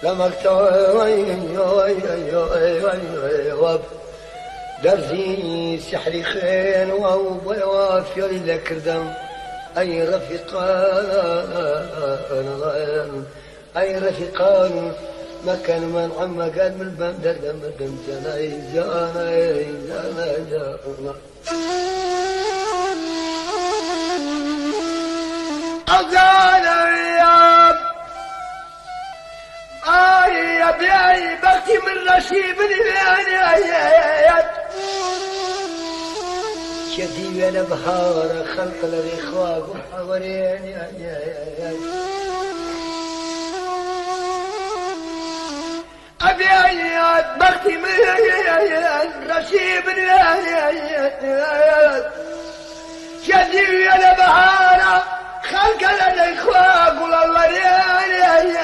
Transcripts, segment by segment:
درزي سحري خين ووافي لكردم أي رفيقان أي رفيقان ما كان من عم قال من بندر دم جناي جانا أغانا يا بياي بختي من رشيب شدي انا بهار خلق الاخوان وحورين ابيات بختي من رشيب شدي انا بهار خلق الاخوان وحورين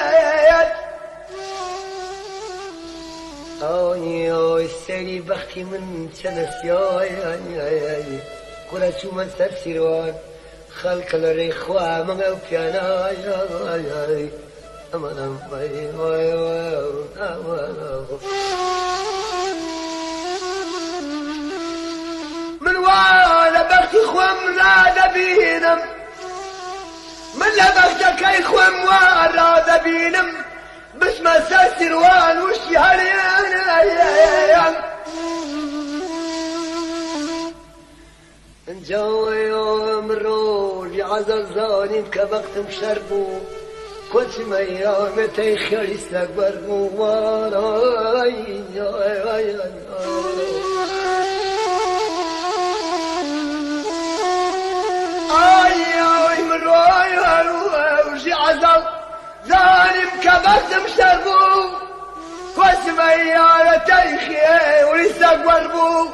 اوي السيري بختي من سلس ياي كل شو من سرسيروان خلق الريخوا من وكيانا ياي امانم من وانا بختي خوام نادى بينم من لا بختك اي خوام وانا بينم بس ما سرسيروان وش هريان نجاوي يوم الروج عزل زاني كبقت مشربو كنت ما يوم تيخير يستقبر موانا اي من روج عزل زاني كبقت مشربو كنت ما يوم تيخير يستقبر موانا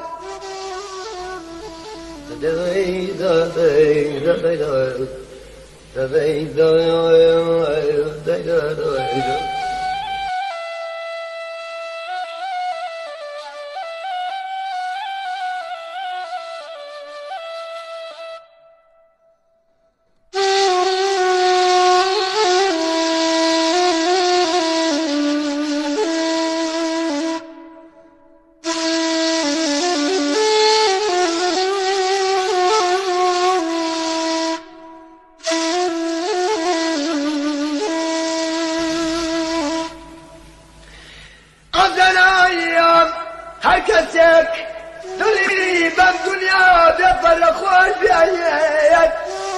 هركسك دليل بالدنيا بيفرخون في عيات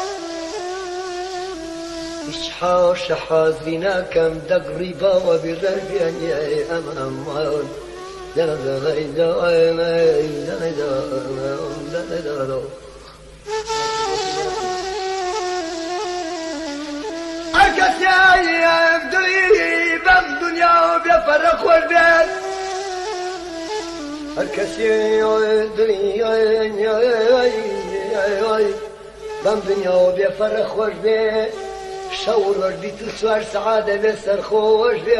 إشحاش حازينا كم دقريبا وبالرب يعني أمام هركسك دليل بالدنيا بيفرخون في عيات هركسي بم دنيا بيفرخ وش بي شور وش بي تسوار سعادة بيسر خوش بي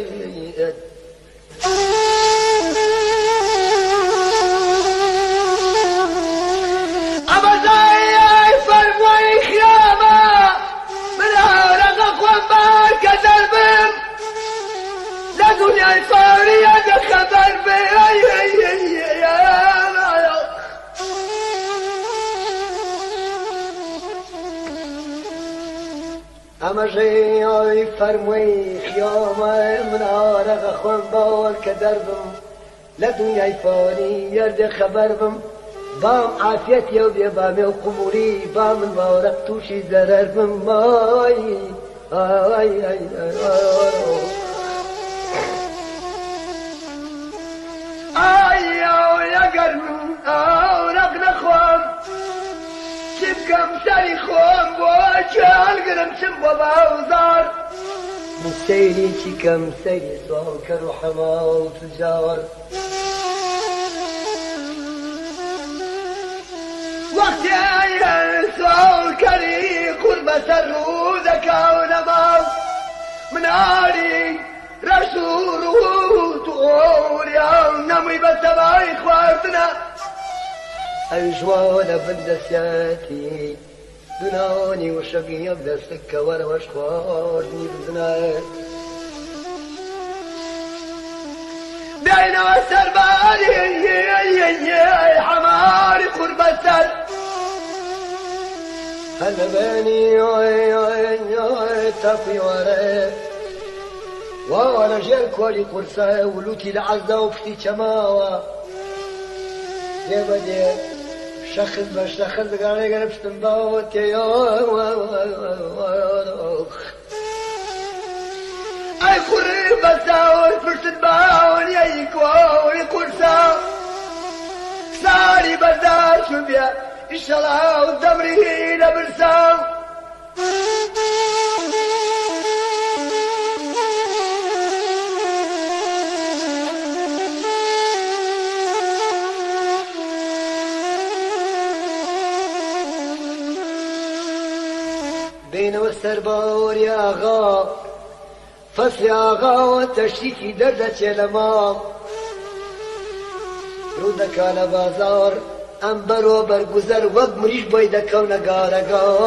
أما زي فرموي خيامة من عرق أخوان بارك دربم لا دنيا الفارية خبر بي أما جاي فرموي خيامة من عارق أخوان باور كدربم لا دنيا يفاني يرد خبربم بام عافيتي وبيبامي وقبوري بام البارق توشي زرربم ماي يا قرم نقنا خوام كم سري خوام بوجه القرم سبوا باوزار من سيري كم سيري سوال كروحما وتجاور وقت يا سوال كري قرب سرودك ونماو من عاري رسول تقول يا نمي بسماء إخواتنا أجوانا بندسياتي دناني وشقي يبدا سكة وانا واشخوارني بزنات بين والسرباني حماري قرب السر هلا بيني تقي وري وانا جيك ولي قرصة ولوتي العزة وفتي شماوة يا بدي شخص بشخص قالي قربت مباوت يا اي قريب بساوي فرشت باون يكوي قرصة ساري بردار شبيا ان شاء الله ودمري لبرسام بين والسربور يا غا فصل يا غا وتشتكي دردة لمام رودك على بازار انبر وبرگزر وقت مریش باید کون گارگا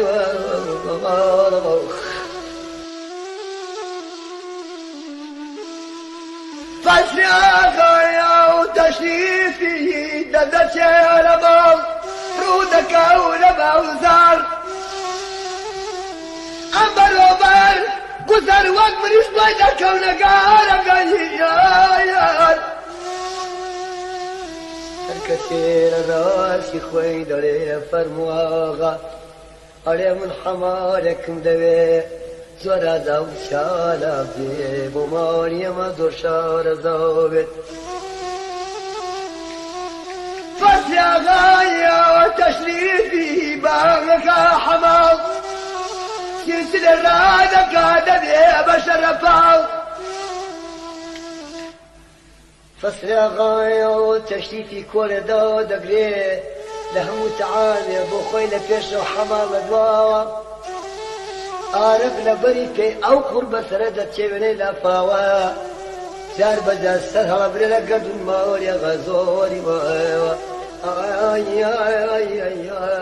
فصل آقایا و تشریفی دردت لمام رودك على بازار انبر وبرگزر وقت مریش باید کون گارگا كثير راسي خوي داري فرمواغا علي من حمارك مدوي زورا داو شالا بي بماري ما دور شار زوبت فاسيا غاية وتشريفي باغك حمام سلسلة رادك عدد بشرفاو فصل غاية وتشتيفي كل دا دقري لهم تعالي ابو خوي لفيش وحمام دواوا عارف لبري كي او قرب سردة تشيبني لفاوا سار بجا السرها بري لقد الماوري غزوري وايوا اي اي اي اي